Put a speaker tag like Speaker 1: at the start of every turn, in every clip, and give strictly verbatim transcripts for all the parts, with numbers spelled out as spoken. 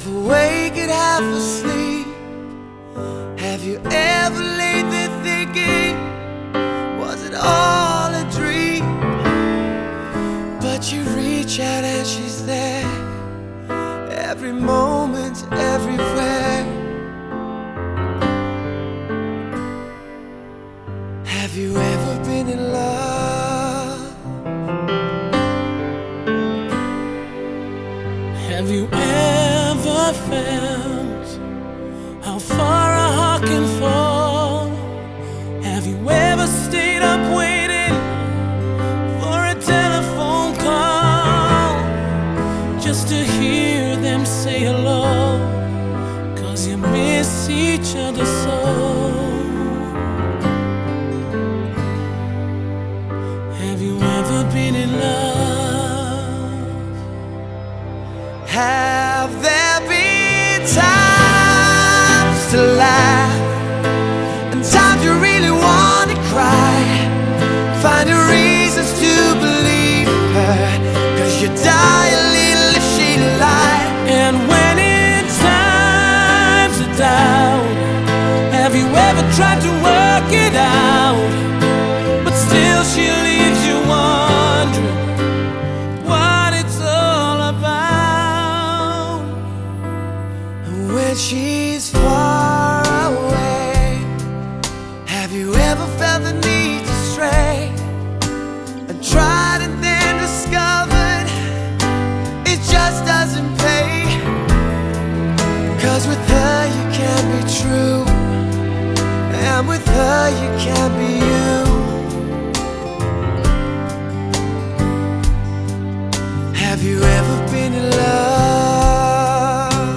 Speaker 1: half awake and half asleep. Have you ever laid there thinking, was it all a dream? But you reach out and she's there, every moment, everywhere. Have you ever been in love?
Speaker 2: Have you ever felt how far a heart can fall? Have you ever stayed up waiting for a telephone call, just to hear them say hello, 'cause you miss each other so? Have you ever been in love?
Speaker 1: Have there been times to laugh and times you really want to cry, finding reasons to believe her, 'cause you die a little if she lied?
Speaker 2: And when it's times of doubt, have you ever tried to work it out, but still she leaves you wondering what it's all about?
Speaker 1: And when she's far away, have you ever felt the need to stray, and tried and then discovered it just doesn't pay? 'Cause with her you can't be true, and with her you can't be you. Have you ever been in love?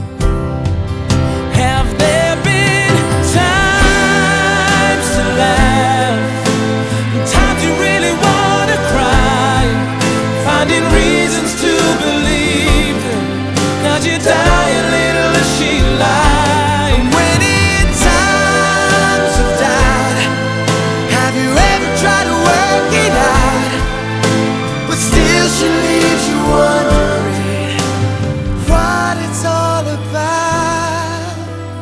Speaker 2: Have there been times to laugh, and times you really want to cry, finding reasons to believe them, 'cause you die a little if she lied?
Speaker 1: And when in times of doubt, have you ever tried to work it out, but still she leaves you wondering what it's all about?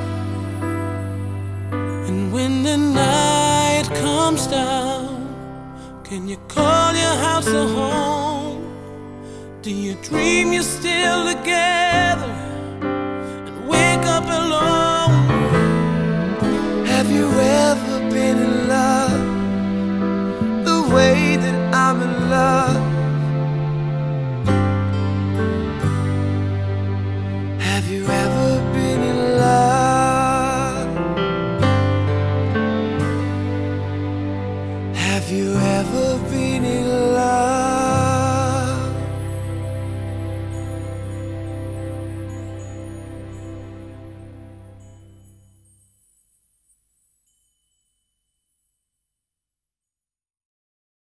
Speaker 2: And when the night comes down, can you call your house a home? Do you dream you're still together and wake up alone?
Speaker 1: Have you